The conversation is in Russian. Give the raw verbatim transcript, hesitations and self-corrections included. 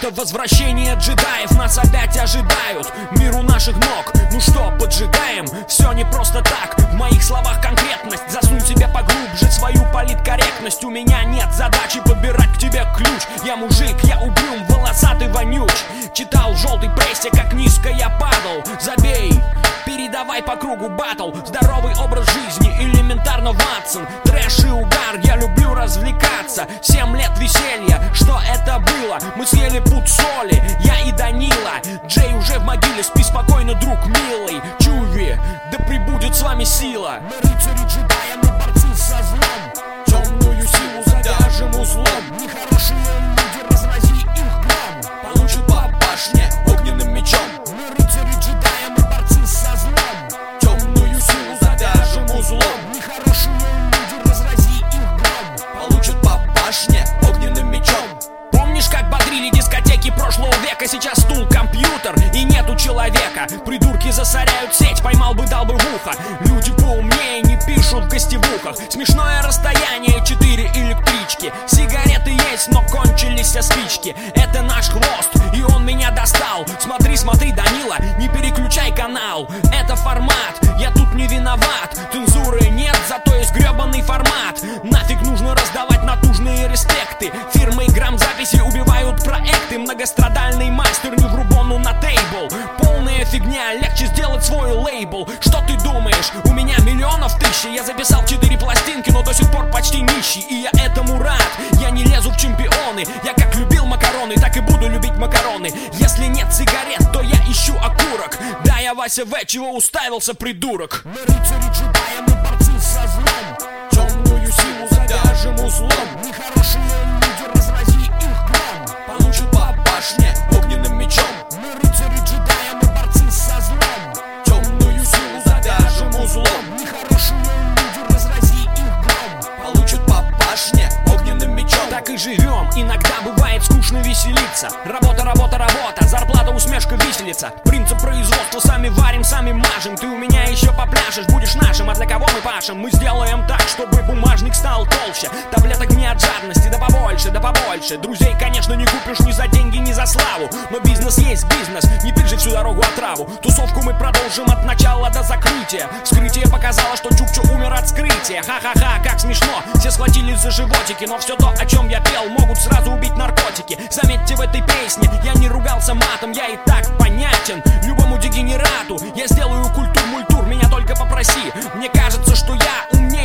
Это возвращение джедаев, нас опять ожидают. Мир у наших ног, ну что, поджигаем? Все не просто так, в моих словах конкретность. Засунь себе поглубже свою политкорректность. У меня нет задачи подбирать к тебе ключ. Я мужик, я угрюм, волосатый, вонюч. Читал в желтой прессе, как низко я падал. Забей, передавай по кругу батл. Здоровый образ жизни, элементарно Ватсон. Трэш и угар, я люблю развлекаться. Семь лет веселья, что это было? Мы съели пуд соли, я и Данила. Джей уже в могиле, спи спокойно, друг милый. Чуви, да прибудет с вами сила. Мы рыцари джедаи, мы борцы со злом. Темную силу задержим узлом. Нехорошие люди, разрази их гром. Получат по башне огненным мечом. Мы рыцари джедаи, мы борцы со злом. Темную силу задержим узлом. Нехорошие люди, разрази их гром. Получат по башне огненным мечом. Помнишь, как бодрили дискотеки прошлого века? Сейчас стул, компьютер и нету человека. Придурки засоряют сеть, поймал бы, дал бы в ухо. Люди поумнее не пишут в гостевухах. Смешное расстояние, четыре электрички. Сигареты есть, но кончились все спички. Это наш хвост, и он меня достал. Смотри, смотри, Данила, не переключай канал. Это формат, я тут не виноват. Цензуры нет, зато есть гребаный формат. Нафиг нужно раздавать натужные респекты. Фирмы грамзаписи убивают проекты. Многострадальный мастер не в рубону на тейбл. Полная фигня, легче сделать свой лейбл. Что ты думаешь? У меня миллионов тысячи. Я записал четыре пластинки, но до сих пор почти нищий. И я этому рад, я не лезу в чемпионы. Я как любил макароны, так и буду любить макароны. Если нет сигарет, то я ищу окурок. Да, я Вася В, чего уставился, придурок? Мы рыцари джедаи, мы борцы со злом. Темную силу задержим узлом. Нехорошие люди, разрази их гром. Получат по башне огненным мечом. Мы рыцари джедаи, мы борцы со злом. Темную силу задержим узлом. Нехорошие люди, разрази их гром. Получат по башне огненным мечом. Так и живем, иногда бывает скучно веселиться. Работа, работа, работа, зарплата, усмешка, виселица. Принцип производства, сами варим, сами мажем. Ты у меня еще попляшешь, будешь нашим. А для кого мы пашем? Мы сделаем так, чтобы бумажник стал толще. Таблеток не от жадности, да побольше, да побольше. Друзей, конечно, не купишь ни за деньги, ни за славу. Но бизнес есть бизнес, не пить же всю дорогу отраву. Тусовку мы продолжим от начала до закрытия. Вскрытие показало, что Чукча умер от скрытия. Ха-ха-ха, как смешно, все схватились за животики. Но все то, о чем я пел, могут сразу убить наркотики. Заметьте, в этой песне я не ругался матом. Я и так понятен любому дегенерату. Я сделаю культур-мультур, меня только попроси. Мне кажется, что я умнее